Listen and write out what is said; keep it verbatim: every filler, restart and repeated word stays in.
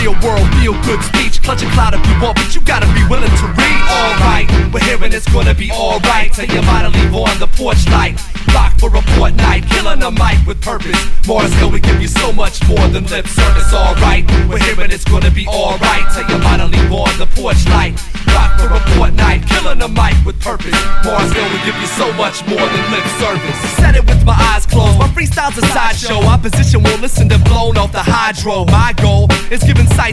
real world, feel good speech. Clutch a cloud if you want, but you gotta be willing to read. Alright, we're hearing it's gonna be alright. Tell your mind to leave on the porch light. Rock for a fortnight, killing a mic with purpose. Morris Hill, we give you so much more than lip service. Alright, we're hearing it's gonna be alright. Tell your mind to leave on the porch light. Rock for a fortnight, killing a mic with purpose. Morris Hill, we give you so much more than lip service. Said it with my eyes closed, my freestyle's a sideshow. Opposition won't listen to blown off the hydro. My goal is giving sight